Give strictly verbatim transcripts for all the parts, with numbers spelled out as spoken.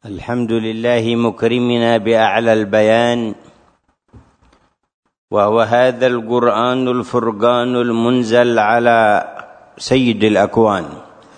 الحمد لله مكرمنا بأعلى البيان، وهو هذا القرآن الفرقان المنزل على سيد الأكوان.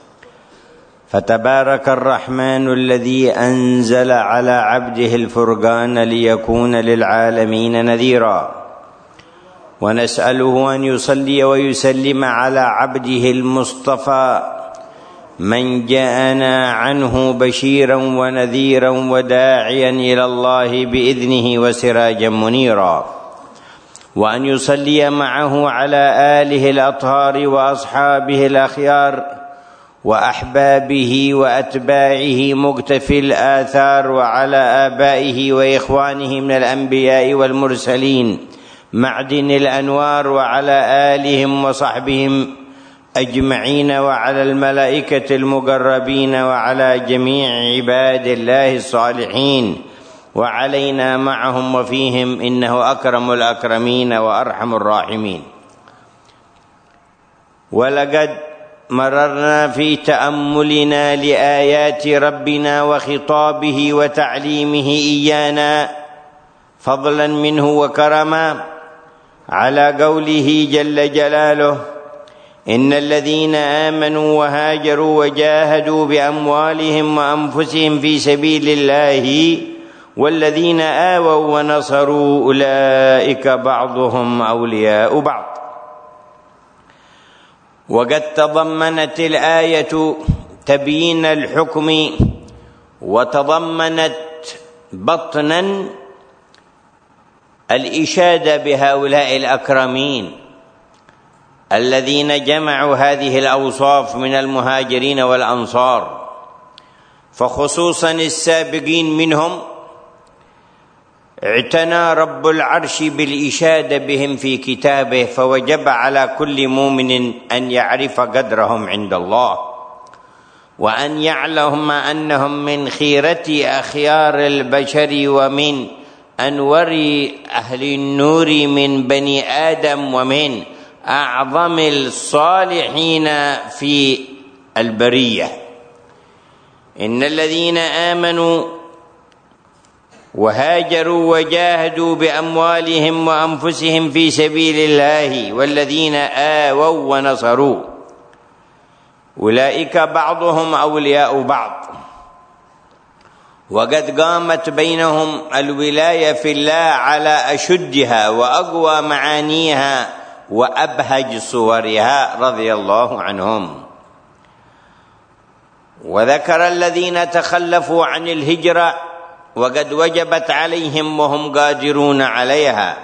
فتبارك الرحمن الذي أنزل على عبده الفرقان ليكون للعالمين نذيرا، ونسأله أن يصلي ويسلم على عبده المصطفى من جاءنا عنه بشيرا ونذيرا وداعيا إلى الله بإذنه وسراجا منيرا، وأن يصلي معه على آله الأطهار وأصحابه الأخيار وأحبابه وأتباعه مقتفي الآثار، وعلى آبائه وإخوانه من الأنبياء والمرسلين معدن الأنوار، وعلى آلهم وصحبهم أجمعين، وعلى الملائكة المقربين، وعلى جميع عباد الله الصالحين، وعلينا معهم وفيهم، إنه أكرم الأكرمين وأرحم الراحمين. ولقد مررنا في تأملنا لآيات ربنا وخطابه وتعليمه إيانا فضلا منه وكرما على قوله جل جلاله: إن الذين آمنوا وهاجروا وجاهدوا بأموالهم وأنفسهم في سبيل الله والذين آووا ونصروا أولئك بعضهم أولياء بعض. وقد تضمنت الآية تبيين الحكم، وتضمنت بطنا الإشادة بهؤلاء الأكرمين الذين جمعوا هذه الأوصاف من المهاجرين والأنصار، فخصوصا السابقين منهم اعتنى رب العرش بالإشادة بهم في كتابه، فوجب على كل مؤمن أن يعرف قدرهم عند الله، وأن يعلم أنهم من خيرة أخيار البشر ومن أنور أهل النور من بني آدم، ومن أعظم الصالحين في البرية. إن الذين آمنوا وهاجروا وجاهدوا بأموالهم وأنفسهم في سبيل الله والذين آووا ونصروا أولئك بعضهم أولياء بعض. وقد قامت بينهم الولاية في الله على أشدها وأقوى معانيها وأبهج صورها رضي الله عنهم. وذكر الذين تخلفوا عن الهجرة وقد وجبت عليهم وهم قادرون عليها،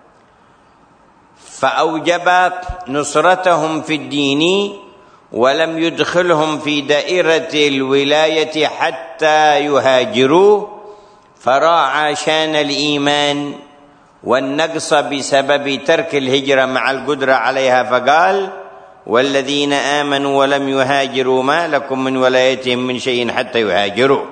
فأوجب نصرتهم في الدين ولم يدخلهم في دائرة الولاية حتى يهاجروا، فراعى شان الإيمان والنقص بسبب ترك الهجرة مع القدرة عليها، فقال: والذين آمنوا ولم يهاجروا ما لكم من ولايتهم من شيء حتى يهاجروا.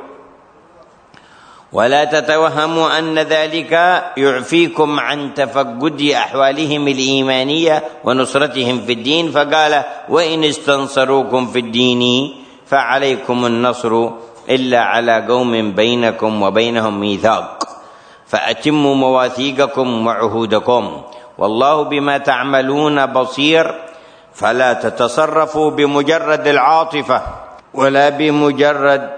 ولا تتوهموا أن ذلك يعفيكم عن تفقد أحوالهم الإيمانية ونصرتهم في الدين، فقال: وإن استنصروكم في الدين فعليكم النصر إلا على قوم بينكم وبينهم ميثاق، فأتموا مواثيقكم وعهودكم، والله بما تعملون بصير. فلا تتصرفوا بمجرد العاطفة ولا بمجرد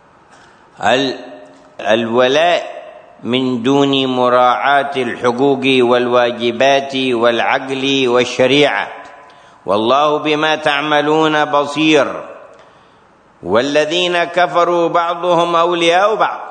الولاء من دون مراعاة الحقوق والواجبات والعقل والشريعة، والله بما تعملون بصير. والذين كفروا بعضهم أولياء بعض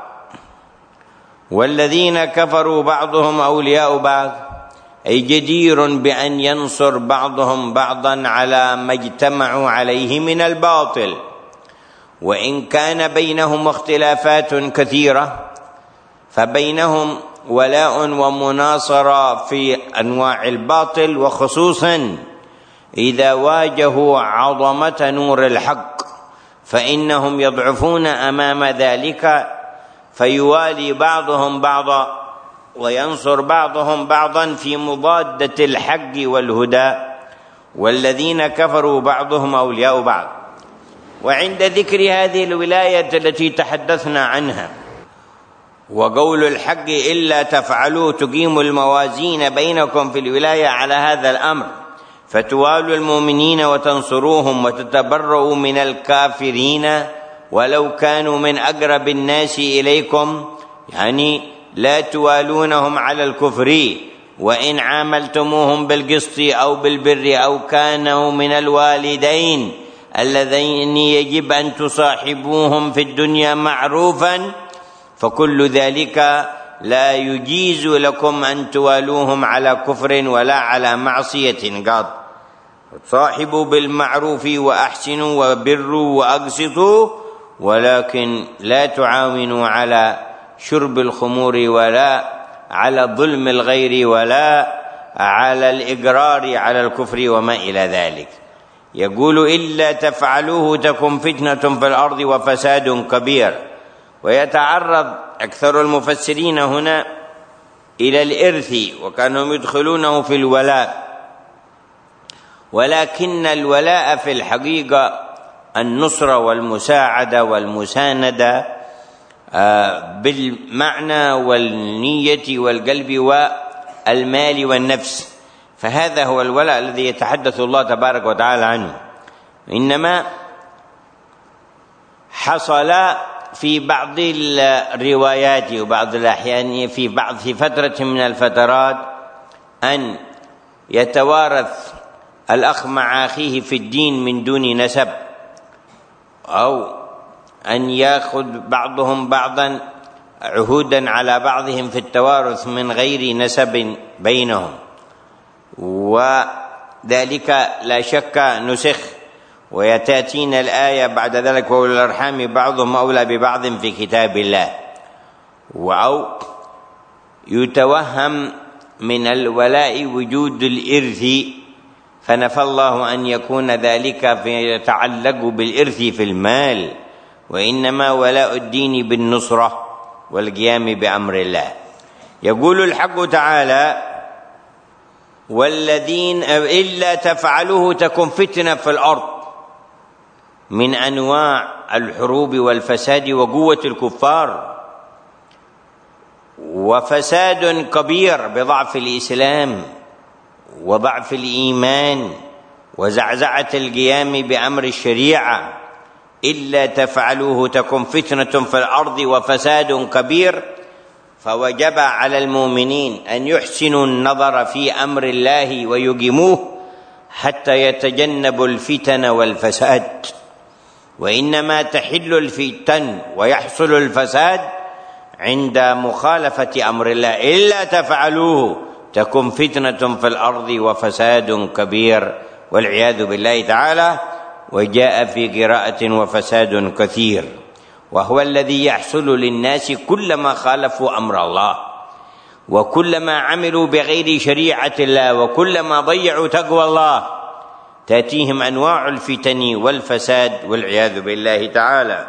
والذين كفروا بعضهم أولياء بعض أي جدير بأن ينصر بعضهم بعضا على ما اجتمعوا عليه من الباطل، وإن كان بينهم اختلافات كثيرة فبينهم ولاء ومناصرة في أنواع الباطل، وخصوصا إذا واجهوا عظمة نور الحق فإنهم يضعفون أمام ذلك، فيوالي بعضهم بعضا وينصر بعضهم بعضا في مضادة الحق والهدى. والذين كفروا بعضهم أولياء بعض وعند ذكر هذه الولاية التي تحدثنا عنها وقول الحق إلا تفعلوا تقيموا الموازين بينكم في الولاية على هذا الأمر فتوالوا المؤمنين وتنصروهم وتتبرؤوا من الكافرين ولو كانوا من أقرب الناس إليكم، يعني لا توالونهم على الكفر وإن عاملتموهم بالقسط أو بالبر أو كانوا من الوالدين اللذين يجب أن تصاحبوهم في الدنيا معروفا، فكل ذلك لا يجيز لكم أن توالوهم على كفر ولا على معصية قط. صاحبوا بالمعروف وأحسنوا وبروا وأقسطوا، ولكن لا تعاونوا على شرب الخمور ولا على ظلم الغير ولا على الإقرار على الكفر وما إلى ذلك. يقول إلا تفعلوه تكن فتنة في الأرض وفساد كبير. ويتعرض أكثر المفسرين هنا إلى الإرث وكانوا يدخلونه في الولاء، ولكن الولاء في الحقيقة النصرة والمساعدة والمساندة بالمعنى والنية والقلب والمال والنفس، فهذا هو الولاء الذي يتحدث الله تبارك وتعالى عنه. إنما حصل في بعض الروايات وبعض الأحيان في بعض في فترة من الفترات أن يتوارث الأخ مع أخيه في الدين من دون نسب، أو أن يأخذ بعضهم بعضا عهودا على بعضهم في التوارث من غير نسب بينهم، وذلك لا شك نسخ. ويتأتينا الآية بعد ذلك وأولو الأرحام بعضهم أولى ببعض في كتاب الله. أو يتوهم من الولاء وجود الإرث، فنفى الله أن يكون ذلك يتعلق بالإرث في المال، وإنما ولاء الدين بالنصرة والقيام بأمر الله. يقول الحق تعالى والذين إلا تفعلوه تكن فتنة في الأرض، من أنواع الحروب والفساد وقوة الكفار، وفساد كبير بضعف الإسلام وضعف الإيمان وزعزعة القيام بأمر الشريعة. إلا تفعلوه تكن فتنة في الأرض وفساد كبير، فوجب على المؤمنين أن يحسنوا النظر في أمر الله ويقيموه حتى يتجنبوا الفتن والفساد. وإنما تحل الفتن ويحصل الفساد عند مخالفة أمر الله. إلا تفعلوه تكن فتنة في الأرض وفساد كبير، والعياذ بالله تعالى. وجاء في قراءة وفساد كثير، وهو الذي يحصل للناس كلما خالفوا أمر الله وكلما عملوا بغير شريعة الله وكلما ضيعوا تقوى الله، تأتيهم أنواع الفتن والفساد والعياذ بالله تعالى.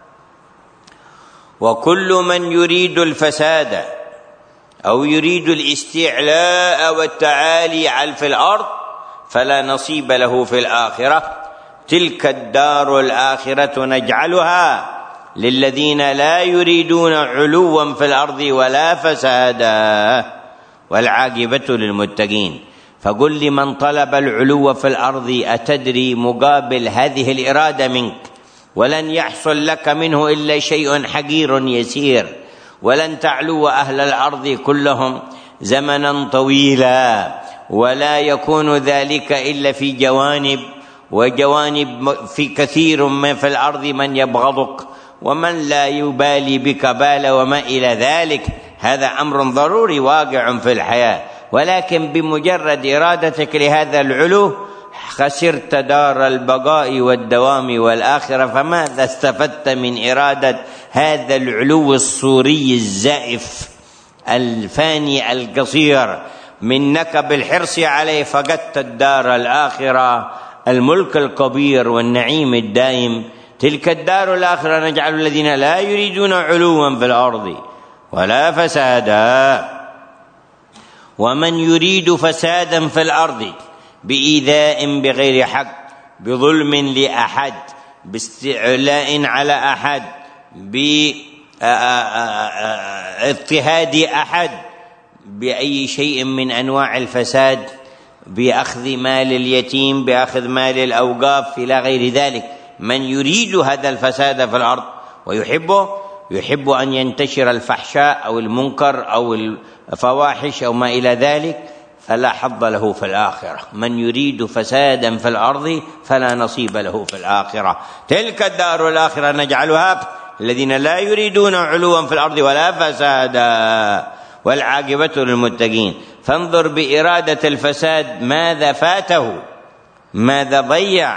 وكل من يريد الفساد أو يريد الاستعلاء والتعالي في الأرض فلا نصيب له في الآخرة. تلك الدار الآخرة نجعلها للذين لا يريدون علوا في الأرض ولا فسادا والعاقبة للمتقين. فقل لمن طلب العلو في الأرض أتدري مقابل هذه الإرادة منك؟ ولن يحصل لك منه إلا شيء حقير يسير، ولن تعلو أهل الأرض كلهم زمنا طويلا، ولا يكون ذلك إلا في جوانب، وجوانب في كثير من في الأرض من يبغضك ومن لا يبالي بك بالا وما إلى ذلك. هذا أمر ضروري واقع في الحياة، ولكن بمجرد إرادتك لهذا العلو خسرت دار البقاء والدوام والآخرة. فماذا استفدت من إرادة هذا العلو الصوري الزائف الفاني القصير منك بالحرص عليه؟ فقدت الدار الآخرة، الملك الكبير والنعيم الدائم. تلك الدار الآخرة نجعل الذين لا يريدون علوا في الأرض ولا فسادا. ومن يريد فسادا في الأرض بإيذاء بغير حق بظلم لأحد باستعلاء على أحد، باضطهاد أحد، بأي شيء من أنواع الفساد، بأخذ مال اليتيم، بأخذ مال الأوقاف إلى غير ذلك. من يريد هذا الفساد في الأرض ويحبه، يحب أن ينتشر الفحشاء أو المنكر أو الفواحش أو ما إلى ذلك، فلا حظ له في الآخرة. من يريد فسادا في الأرض فلا نصيب له في الآخرة. تلك الدار الآخرة نجعلها الذين لا يريدون علوا في الأرض ولا فسادا والعاقبة للمتقين. فانظر بإرادة الفساد ماذا فاته، ماذا ضيع،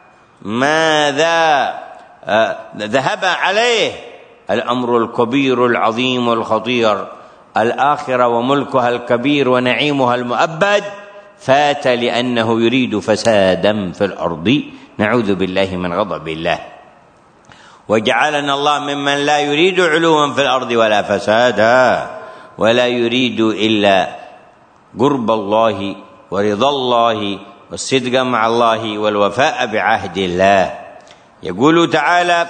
ماذا آه ذهب عليه. الأمر الكبير العظيم الخطير، الآخرة وملكها الكبير ونعيمها المؤبد، فات لأنه يريد فسادا في الأرض. نعوذ بالله من غضب الله، وجعلنا الله ممن لا يريد علوا في الأرض ولا فسادا، ولا يريد إلا قرب الله ورضا الله والصدق مع الله والوفاء بعهد الله. يقول تعالى: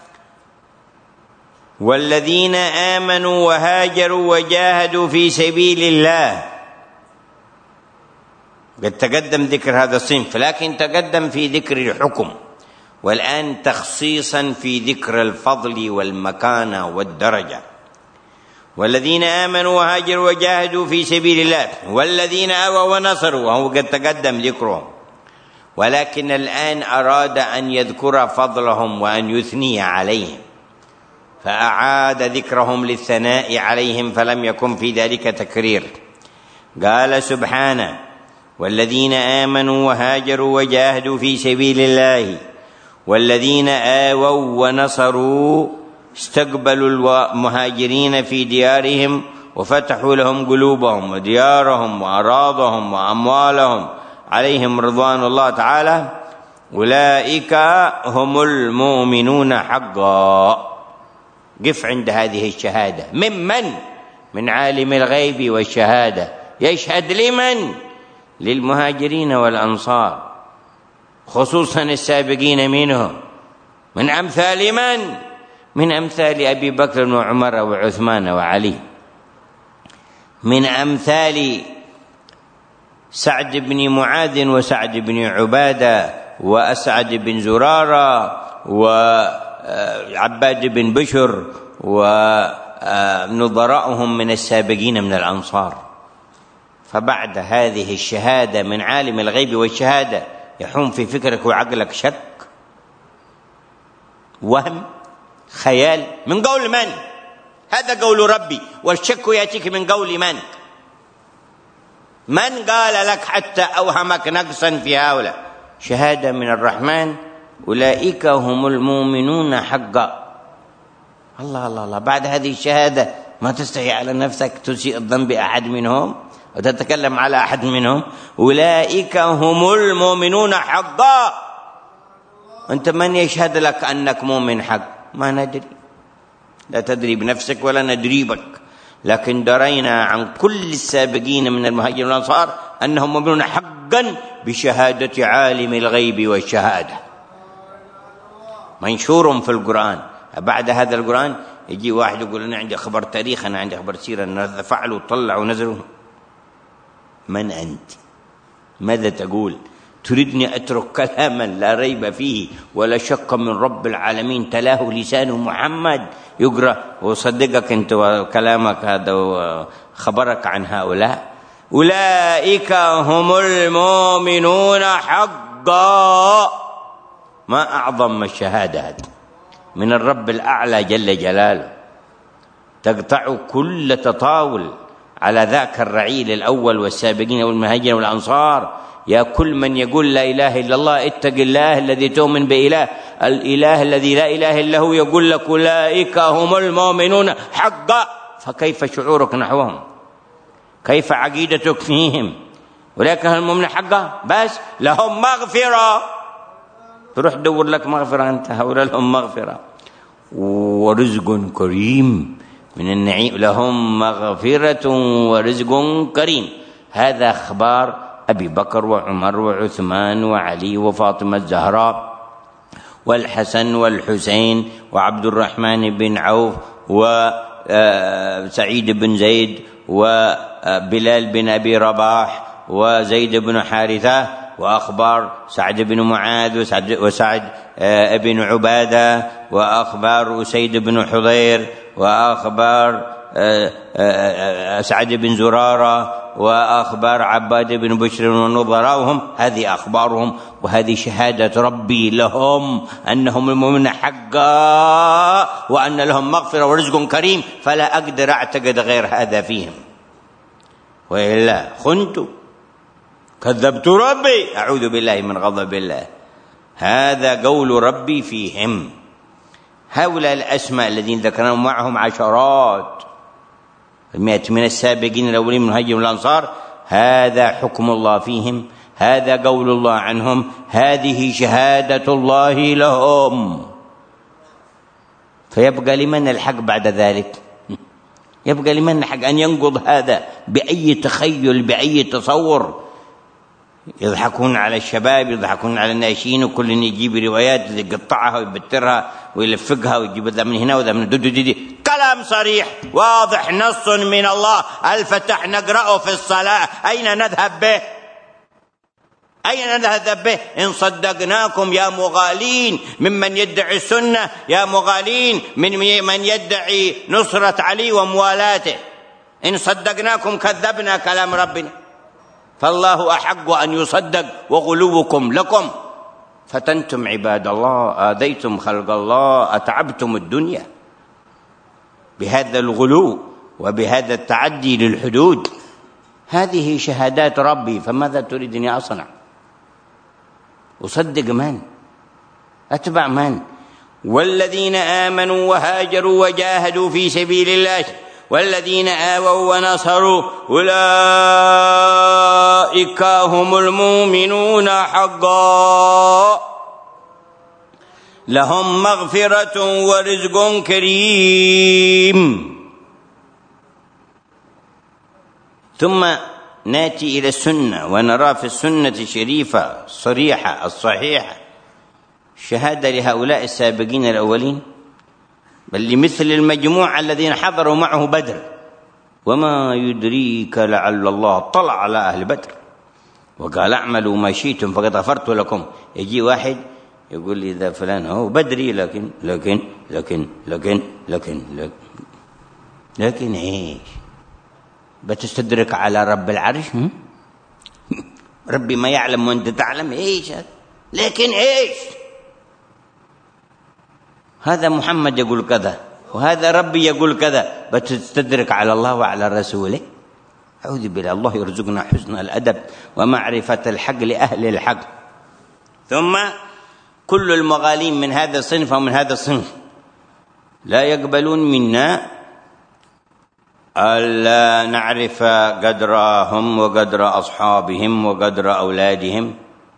والذين آمنوا وهاجروا وجاهدوا في سبيل الله. قد تقدم ذكر هذا الصنف، لكن تقدم في ذكر الحكم، والآن تخصيصا في ذكر الفضل والمكانة والدرجة. والذين آمنوا وهاجروا وجاهدوا في سبيل الله، والذين آووا ونصروا، وهو قد تقدم ذكرهم، ولكن الآن أراد أن يذكر فضلهم وأن يثني عليهم، فأعاد ذكرهم للثناء عليهم، فلم يكن في ذلك تكرير. قال سبحانه: والذين آمنوا وهاجروا وجاهدوا في سبيل الله، والذين آووا ونصروا، استقبلوا المهاجرين في ديارهم وفتحوا لهم قلوبهم وديارهم وأراضهم وأموالهم، عليهم رضوان الله تعالى، أولئك هم المؤمنون حقا. قف عند هذه الشهادة. ممن؟ من عالم الغيب والشهادة. يشهد لمن؟ للمهاجرين والأنصار، خصوصا السابقين منهم. من أمثال من؟ من أمثال أبي بكر وعمر وعثمان وعلي، من أمثال سعد بن معاذ وسعد بن عبادة وأسعد بن زرارة وعباد بن بشر ونظراءهم من السابقين من الأنصار. فبعد هذه الشهادة من عالم الغيب والشهادة يحوم في فكرك وعقلك شك، وهم، خيال، من قول من؟ هذا قول ربي، والشك يأتيك من قول من؟ من قال لك حتى أوهمك نقصا في هؤلاء؟ شهادة من الرحمن: أولئك هم المؤمنون حقا. الله الله الله. بعد هذه الشهادة ما تستحي على نفسك تسيء الظن بأحد منهم وتتكلم على أحد منهم؟ أولئك هم المؤمنون حقا. أنت من يشهد لك أنك مؤمن حق؟ ما ندري، لا تدري بنفسك ولا ندري بك، لكن درينا عن كل السابقين من المهاجرين والأنصار أنهم مؤمنون حقا بشهادة عالم الغيب والشهادة، منشور في القرآن. بعد هذا القرآن يجي واحد يقول: أنا عندي خبر تاريخ، أنا عندي خبر سيرة، أنا فعلوا وطلعوا ونزلوا. من أنت؟ ماذا تقول؟ تريدني أترك كلاما لا ريب فيه ولا شك من رب العالمين تلاه لسان محمد يقرأ وصدقك أنت وكلامك هذا وخبرك عن هؤلاء؟ أولئك هم المؤمنون حقا. ما أعظم الشهادة هذه من الرب الأعلى جل جلاله، تقطع كل تطاول على ذاك الرعيل الأول والسابقين والمهاجرين والأنصار. يا كل من يقول لا إله إلا الله، اتق الله الذي تؤمن بإله، الإله الذي لا إله إلا هو يقول لك أولئك هم المؤمنون حقا. فكيف شعورك نحوهم؟ كيف عقيدتك فيهم؟ أولئك هم المؤمنون حقا، بس لهم مغفرة. تروح تدور لك مغفرة أنت، هؤلاء لهم مغفرة ورزق كريم من النعيم، لهم مغفرة ورزق كريم. هذا أخبار أبي بكر وعمر وعثمان وعلي وفاطمة الزهراء والحسن والحسين وعبد الرحمن بن عوف وسعيد بن زيد وبلال بن أبي رباح وزيد بن حارثة، وأخبار سعد بن معاذ وسعد, وسعد بن عبادة، وأخبار أسيد بن حضير، وأخبار سعد بن زرارة، وأخبار عباد بن بشر ونظراؤهم. هذه أخبارهم، وهذه شهادة ربي لهم أنهم المؤمنون حقا، وأن لهم مغفرة ورزق كريم، فلا أقدر أعتقد غير هذا فيهم، وإلا خنت كذبت ربي، أعوذ بالله من غضب الله. هذا قول ربي فيهم. هؤلاء الأسماء الذين ذكرناهم معهم عشرات المئات من السابقين الأولين من المهاجرين والأنصار، هذا حكم الله فيهم، هذا قول الله عنهم، هذه شهادة الله لهم. فيبقى لمن الحق بعد ذلك؟ يبقى لمن الحق أن ينقض هذا بأي تخيل، بأي تصور؟ يضحكون على الشباب، يضحكون على الناشئين، وكل يجيب روايات يقطعها ويبترها ويلفقها ويجيب ذا من هنا وذا من دو دو دو دو. كلام صريح واضح، نص من الله، الفتح نقرأه في الصلاة. أين نذهب به؟ أين نذهب به إن صدقناكم يا مغالين ممن يدعي السنة، يا مغالين من من يدعي نصرة علي وموالاته؟ إن صدقناكم كذبنا كلام ربنا، فالله أحق أن يصدق، وغلوكم لكم. فتنتم عباد الله، آذيتم خلق الله، أتعبتم الدنيا بهذا الغلو وبهذا التعدي للحدود. هذه شهادات ربي، فماذا تريدني أصنع؟ أصدق من؟ أتبع من؟ والذين آمنوا وهاجروا وجاهدوا في سبيل الله والذين آووا ونصروا أولئك هم المؤمنون حقا، لهم مغفرة ورزق كريم. ثم ناتي إلى السنة ونرى في السنة الشريفة الصريحة الصحيحة شهادة لهؤلاء السابقين الأولين، بل لمثل المجموعة الذين حضروا معه بدر. وما يدريك لعل الله طلع على أهل بدر وقال اعملوا ما شئتم فقد غفرت لكم. يجي واحد يقول لي إذا فلان هو بدري، لكن لكن لكن لكن لكن لكن, لكن إيش؟ بتستدرك على رب العرش؟ ربي ما يعلم وأنت تعلم؟ إيش هذا؟ لكن إيش؟ هذا محمد يقول كذا، وهذا ربي يقول كذا، بتستدرك على الله وعلى رسوله؟ أعوذ بالله. الله يرزقنا حسن الأدب ومعرفة الحق لأهل الحق. ثم كل المغالين من هذا الصنف ومن هذا الصنف لا يقبلون منا ألا نعرف قدرهم وقدر أصحابهم وقدر أولادهم.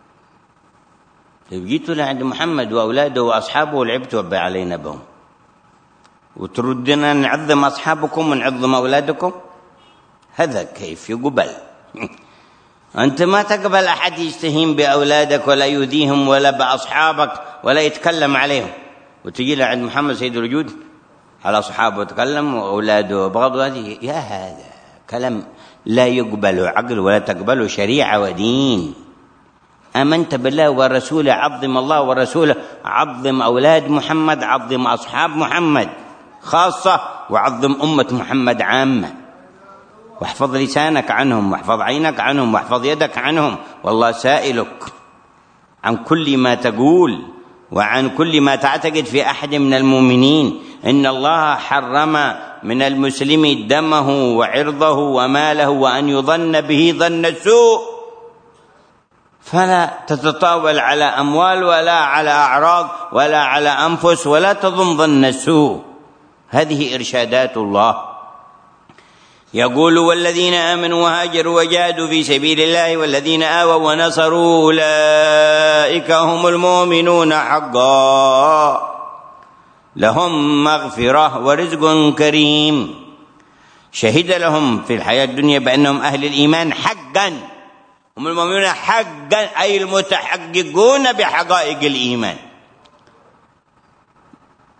لو جيتوا لعند محمد وأولاده وأصحابه ولعبتوا وبي علينا بهم، وتردنا نعظم أصحابكم ونعظم أولادكم؟ هذا كيف يقبل؟ أنت ما تقبل أحد يستهين بأولادك ولا يؤذيهم ولا بأصحابك ولا يتكلم عليهم، وتجي لعند محمد سيد الوجود على أصحابه وتكلم وأولاده وبغض. هذه يا هذا كلام لا يقبل عقل ولا تقبله شريعة ودين. آمنت بالله ورسوله، عظم الله ورسوله، عظم أولاد محمد، عظم أصحاب محمد خاصة، وعظم أمة محمد عامة، واحفظ لسانك عنهم، واحفظ عينك عنهم، واحفظ يدك عنهم. والله سائلك عن كل ما تقول وعن كل ما تعتقد في أحد من المؤمنين. إن الله حرم من المسلم دمه وعرضه وماله وأن يظن به ظن السوء، فلا تتطاول على أموال ولا على أعراض ولا على أنفس، ولا تظن ظن السوء. هذه إرشادات الله. يقول والذين آمنوا وهاجروا وجاهدوا في سبيل الله والذين آووا ونصروا أولئك هم المؤمنون حقا، لهم مغفرة ورزق كريم. شهد لهم في الحياة الدنيا بأنهم أهل الإيمان حقا، هم المؤمنون حقا، أي المتحققون بحقائق الإيمان.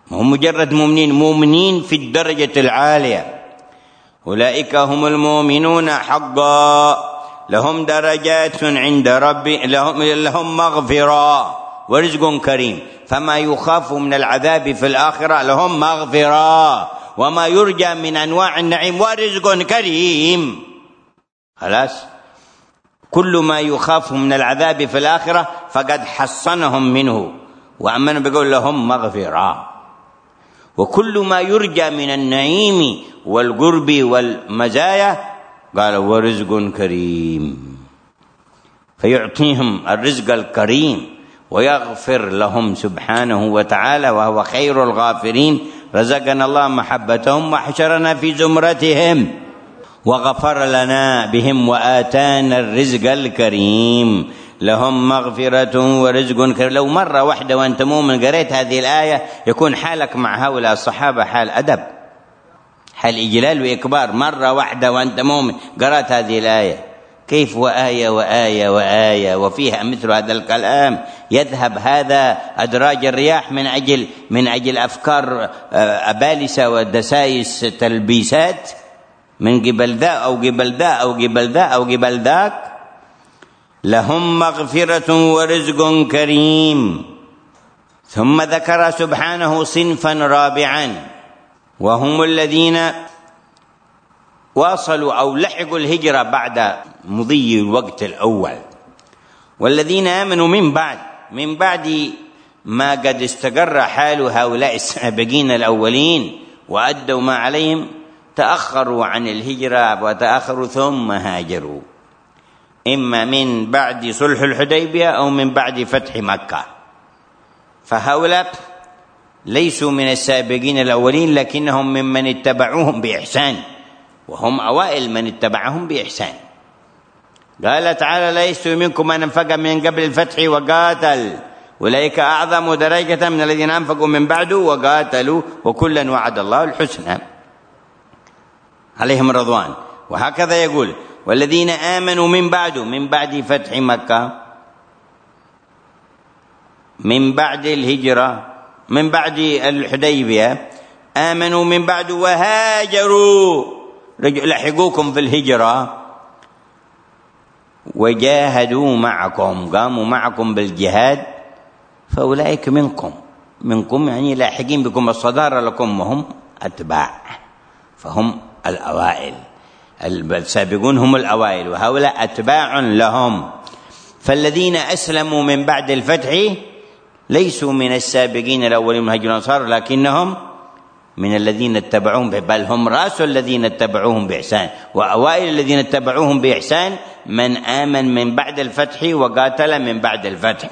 هم مجرد مؤمنين، مؤمنين في الدرجة العالية. أولئك هم المؤمنون حقا لهم درجات عند ربي، لهم, لهم مغفرة ورزق كريم. فما يخاف من العذاب في الآخرة لهم مغفرة، وما يرجى من أنواع النعيم ورزق كريم. خلاص، كل ما يخاف من العذاب في الآخرة فقد حصنهم منه، وأمن بيقول لهم مغفرة. وكل ما يرجى من النعيم والقرب والمزايا قال ورزق كريم، فيعطيهم الرزق الكريم ويغفر لهم سبحانه وتعالى، وهو خير الغافرين. رزقنا الله محبتهم وحشرنا في زمرتهم وغفر لنا بهم وآتانا الرزق الكريم. لهم مغفرة ورزق كريم. لو مرة واحدة وأنت مؤمن قريت هذه الآية يكون حالك مع هؤلاء الصحابة حال أدب، حال إجلال وإكبار. مرة واحدة وأنت مؤمن قرأت هذه الآية، كيف وآية وآية وآية وفيها مثل هذا الكلام؟ يذهب هذا أدراج الرياح من أجل من أجل أفكار أبالسة ودسائس تلبيسات من قبل ذا أو قبل ذا أو قبل ذا أو قبل ذاك. لهم مغفرة ورزق كريم. ثم ذكر سبحانه صنفا رابعا، وهم الذين واصلوا أو لحقوا الهجرة بعد مضي الوقت الأول، والذين آمنوا من بعد من بعد ما قد استقر حال هؤلاء السابقين الأولين وأدوا ما عليهم، تأخروا عن الهجرة وتأخروا ثم هاجروا، إما من بعد صلح الحديبية أو من بعد فتح مكة. فهؤلاء ليسوا من السابقين الأولين، لكنهم ممن اتبعوهم بإحسان، وهم أوائل من اتبعهم بإحسان. قال تعالى: ليس منكم من أنفق من قبل الفتح وقاتل أولئك أعظم درجة من الذين أنفقوا من بعد وقاتلوا وكلا وعد الله الحسنى عليهم رضوان. وهكذا يقول: والذين آمنوا من بعد من بعد فتح مكة، من بعد الهجرة، من بعد الحديبية، آمنوا من بعد وهاجروا، لحقوكم في الهجرة، وجاهدوا معكم، قاموا معكم بالجهاد، فأولئك منكم منكم يعني لاحقين بكم الصدارة لكم، وهم أتباع، فهم الأوائل. السابقون هم الأوائل وهؤلاء أتباع لهم. فالذين أسلموا من بعد الفتح ليسوا من السابقين الأولين من هجر الأنصار، لكنهم من الذين اتبعوهم، بل هم رأس الذين اتبعوهم بإحسان، وأوائل الذين اتبعوهم بإحسان من آمن من بعد الفتح وقاتل من بعد الفتح.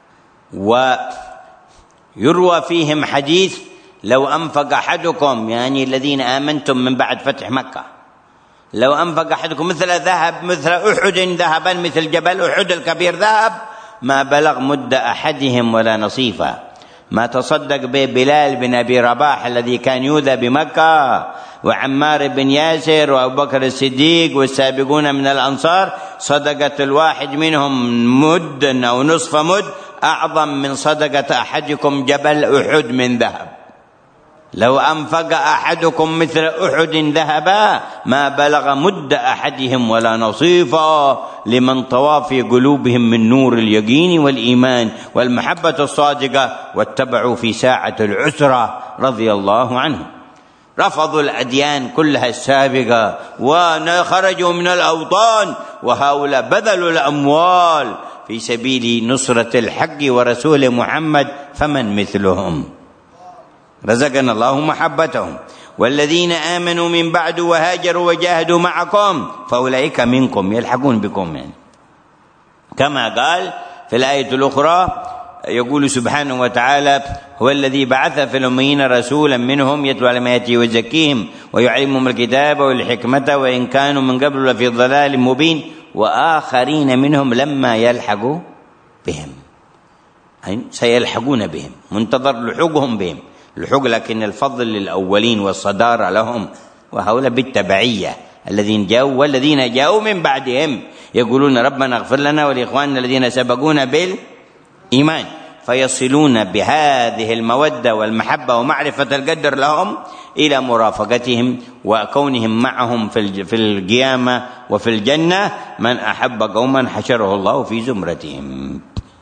ويروى فيهم حديث: لو أنفق أحدكم، يعني الذين آمنتم من بعد فتح مكة، لو أنفق أحدكم مثل ذهب مثل أحد ذهبا، مثل جبل أحد الكبير ذهب، ما بلغ مد أحدهم ولا نصيفا. ما تصدق به بلال بن أبي رباح الذي كان يؤذى بمكة، وعمار بن ياسر وأبو بكر الصديق والسابقون من الأنصار، صدقة الواحد منهم مد أو نصف مد أعظم من صدقة أحدكم جبل أحد من ذهب. لو أنفق أحدكم مثل أحد ذهبا ما بلغ مد أحدهم ولا نصيفا، لمن طوى في قلوبهم من نور اليقين والإيمان والمحبة الصادقة واتبعوا في ساعة العسرة رضي الله عنهم. رفضوا الأديان كلها السابقة وخرجوا من الأوطان، وهؤلاء بذلوا الأموال في سبيل نصرة الحق ورسول محمد، فمن مثلهم؟ رزقنا الله محبتهم. والذين آمنوا من بعد وهاجروا وجاهدوا معكم فأولئك منكم، يلحقون بكم يعني. كما قال في الآية الأخرى، يقول سبحانه وتعالى: هو الذي بعث في الأميين رسولا منهم يتلو عليهم آياته ويزكيهم ويعلمهم الكتاب والحكمة وإن كانوا من قبل لفي ضلال مبين وآخرين منهم لما يلحقوا بهم، أي سيلحقون بهم، منتظر لحوقهم بهم لحوق، لكن الفضل للأولين والصدارة لهم، وهؤلاء بالتبعية الذين جاءوا والذين جاءوا من بعدهم يقولون: ربنا اغفر لنا ولإخواننا الذين سبقونا بالإيمان. فيصلون بهذه المودة والمحبة ومعرفة القدر لهم إلى مرافقتهم وكونهم معهم في القيامة وفي الجنة. من أحب قوما حشره الله في زمرتهم.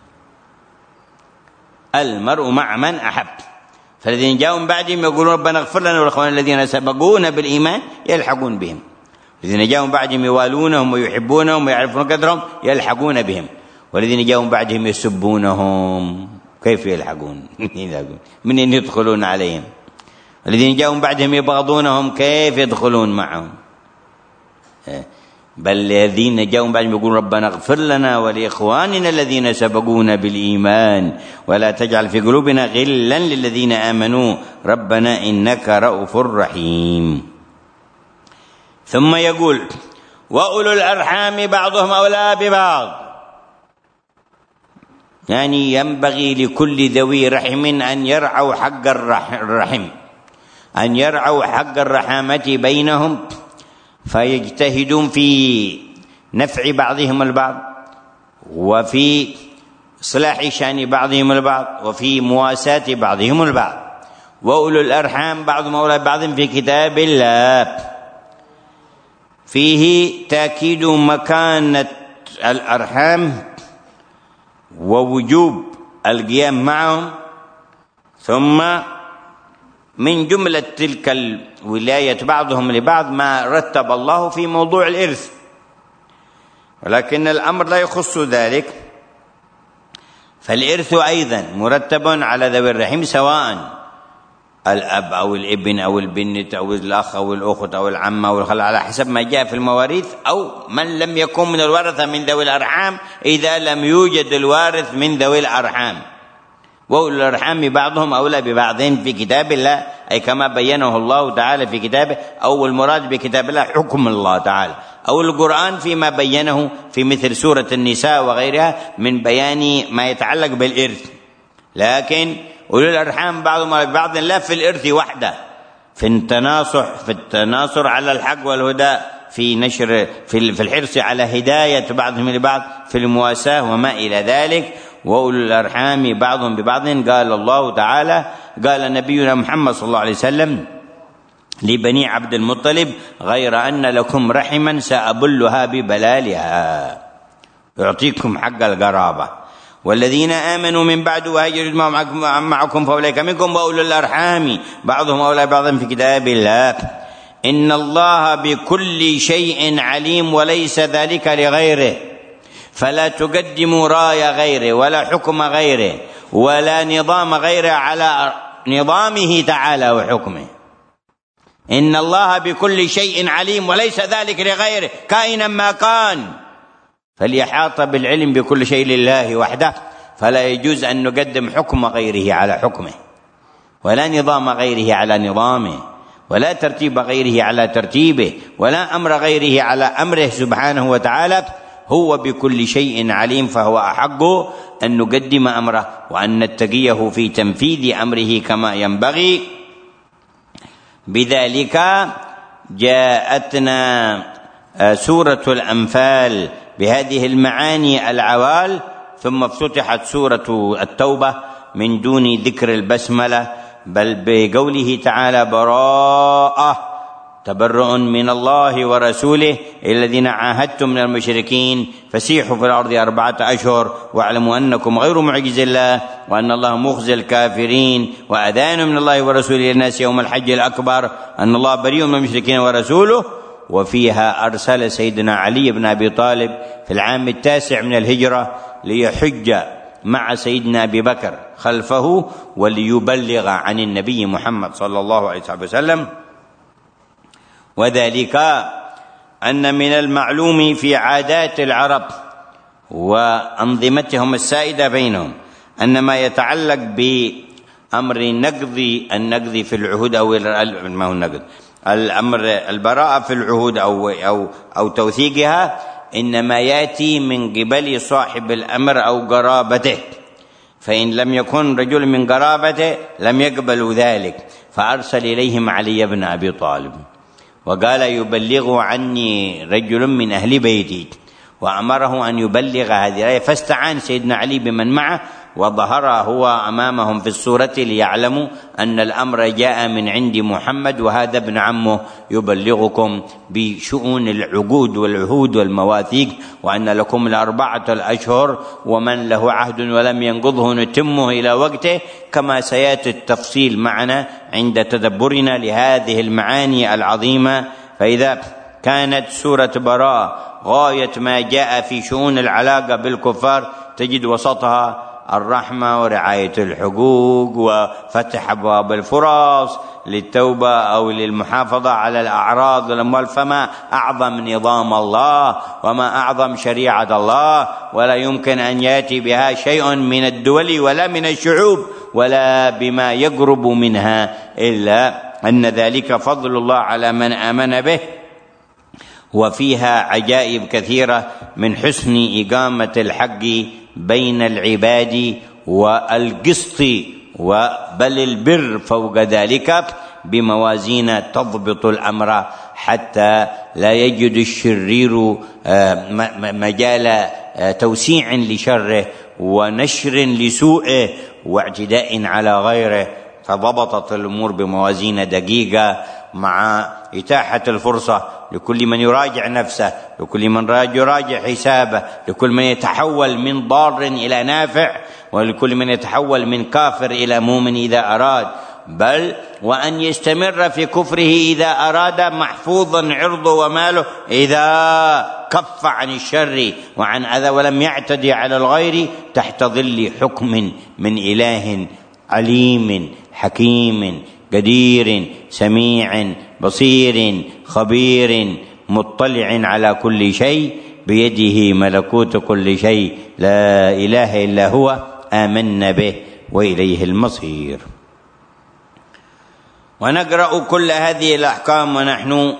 المرء مع من أحب. فالذين جاءوا من بعدهم يقولون ربنا اغفر لنا ولإخواننا الذين سبقونا بالإيمان يلحقون بهم. الذين جاءوا من بعدهم يوالونهم ويحبونهم ويعرفون قدرهم يلحقون بهم. والذين جاءوا من بعدهم يسبونهم كيف يلحقون؟ من أن يدخلون عليهم. والذين جاءوا من بعدهم يبغضونهم كيف يدخلون معهم؟ بل الذين جاءوا من بعدهم يقولون ربنا اغفر لنا ولإخواننا الذين سبقونا بالإيمان ولا تجعل في قلوبنا غلا للذين آمنوا ربنا إنك رؤوف رحيم. ثم يقول وأولو الأرحام بعضهم أولى ببعض. يعني ينبغي لكل ذوي رحم أن يرعوا حق الرحم، أن يرعوا حق الرحامة بينهم، فيجتهدون في نفع بعضهم البعض وفي إصلاح شأن بعضهم البعض وفي مواساة بعضهم البعض. وأولو الأرحام بعضهم أولى ببعض في كتاب الله. فيه تأكيد مكانة الأرحام ووجوب القيام معهم. ثم من جملة تلك الولاية بعضهم لبعض ما رتب الله في موضوع الإرث، ولكن الأمر لا يخص ذلك. فالإرث أيضا مرتب على ذوي الرحم سواء الأب أو الابن أو البنت أو الأخ أو الأخت أو العم أو الخال على حسب ما جاء في المواريث، أو من لم يكن من الورثة من ذوي الأرحام إذا لم يوجد الوارث من ذوي الأرحام. وأولو الأرحام بعضهم أولى ببعض في كتاب الله، أي كما بينه الله تعالى في كتابه، أو المراد بكتاب الله حكم الله تعالى، أو القرآن فيما بينه في مثل سورة النساء وغيرها من بيان ما يتعلق بالإرث. لكن أولو الأرحام بعضهم أولى ببعض لا في الإرث وحده، في التناصح، في التناصر على الحق والهدى، في نشر في الحرص على هداية بعضهم لبعض، في المواساة وما إلى ذلك. وأولو الأرحام بعضهم ببعض قال الله تعالى، قال نبينا محمد صلى الله عليه وسلم لبني عبد المطلب غير أن لكم رحما سأبلها ببلالها، يعطيكم حق القرابة. والذين آمنوا من بعد وهاجروا معكم فأولئك منكم. وأولو الأرحام بعضهم أولى بعض في كتاب الله إن الله بكل شيء عليم وليس ذلك لغيره، فلا تقدموا راي غيره ولا حكم غيره ولا نظام غيره على نظامه تعالى وحكمه. إن الله بكل شيء عليم وليس ذلك لغيره كائنا ما كان، فليحاط بالعلم بكل شيء لله وحده، فلا يجوز أن نقدم حكم غيره على حكمه ولا نظام غيره على نظامه ولا ترتيب غيره على ترتيبه ولا أمر غيره على أمره سبحانه وتعالى. هو بكل شيء عليم، فهو أحق أن نقدم أمره وأن نتقيه في تنفيذ أمره كما ينبغي. بذلك جاءتنا سورة الأنفال بهذه المعاني العوال، ثم افتتحت سورة التوبة من دون ذكر البسملة، بل بقوله تعالى براءة تبرؤ من الله ورسوله الذين عاهدتم من المشركين فسيحوا في الأرض أربعة أشهر واعلموا أنكم غير معجز الله وأن الله مخزي الكافرين وأذان من الله ورسوله للناس يوم الحج الأكبر أن الله بريء من المشركين ورسوله. وفيها أرسل سيدنا علي بن أبي طالب في العام التاسع من الهجرة ليحج مع سيدنا أبي بكر خلفه وليبلغ عن النبي محمد صلى الله عليه وسلم. وذلك أن من المعلوم في عادات العرب وأنظمتهم السائدة بينهم أن ما يتعلق بأمر النقض النقض في العهود أو ما هو النقض الأمر البراءة في العهود أو أو أو توثيقها إنما يأتي من قبل صاحب الأمر أو قرابته، فإن لم يكن رجل من قرابته لم يقبلوا ذلك، فأرسل إليهم علي بن أبي طالب وقال يبلغ عني رجل من أهل بيتي، وأمره أن يبلغ هذه الآية. فاستعان سيدنا علي بمن معه وظهر هو أمامهم في السورة ليعلموا أن الأمر جاء من عند محمد، وهذا ابن عمه يبلغكم بشؤون العقود والعهود والمواثيق، وأن لكم الأربعة الأشهر ومن له عهد ولم ينقضه نتمه إلى وقته، كما سيأتي التفصيل معنا عند تدبرنا لهذه المعاني العظيمة. فإذا كانت سورة براءة غاية ما جاء في شؤون العلاقة بالكفار، تجد وسطها الرحمة ورعاية الحقوق وفتح أبواب الفرص للتوبة أو للمحافظة على الأعراض والأموال. فما أعظم نظام الله وما أعظم شريعة الله، ولا يمكن أن يأتي بها شيء من الدول ولا من الشعوب ولا بما يقرب منها، إلا أن ذلك فضل الله على من آمن به. وفيها عجائب كثيرة من حسن إقامة الحق بين العباد والقسط، وبل البر فوق ذلك، بموازين تضبط الأمر حتى لا يجد الشرير مجال توسيع لشره ونشر لسوءه واعتداء على غيره. فضبطت الأمور بموازين دقيقة، مع إتاحة الفرصة لكل من يراجع نفسه، لكل من يراجع حسابه، لكل من يتحول من ضار إلى نافع، ولكل من يتحول من كافر إلى مؤمن إذا أراد، بل وأن يستمر في كفره إذا أراد، محفوظا عرضه وماله إذا كف عن الشر وعن أذى ولم يعتدي على الغير، تحت ظل حكم من إله عليم حكيم قدير سميع بصير خبير مطلع على كل شيء، بيده ملكوت كل شيء، لا إله إلا هو، آمنا به وإليه المصير. ونقرأ كل هذه الأحكام ونحن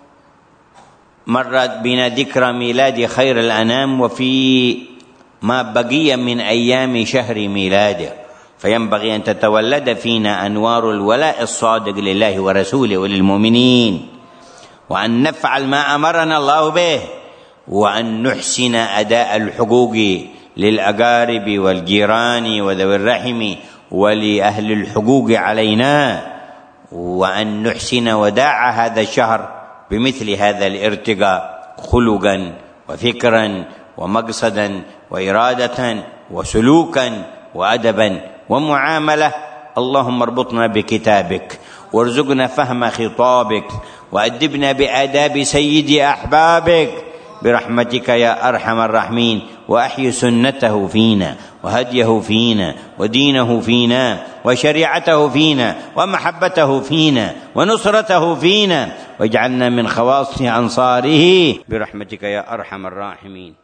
مرت بنا ذكرى ميلاد خير الأنام، وفي ما بقي من أيام شهر ميلاده، فينبغي أن تتولد فينا أنوار الولاء الصادق لله ورسوله وللمؤمنين، وأن نفعل ما أمرنا الله به، وأن نحسن أداء الحقوق للأقارب والجيران وذوي الرحم ولأهل الحقوق علينا، وأن نحسن وداع هذا الشهر بمثل هذا الارتقاء خلقا وفكرا ومقصدا وإرادة وسلوكا وأدبا ومعاملة. اللهم اربطنا بكتابك، وارزقنا فهم خطابك، وأدبنا بآداب سيد أحبابك برحمتك يا أرحم الراحمين، وأحي سنته فينا وهديه فينا ودينه فينا وشريعته فينا ومحبته فينا ونصرته فينا، واجعلنا من خواص أنصاره برحمتك يا أرحم الراحمين.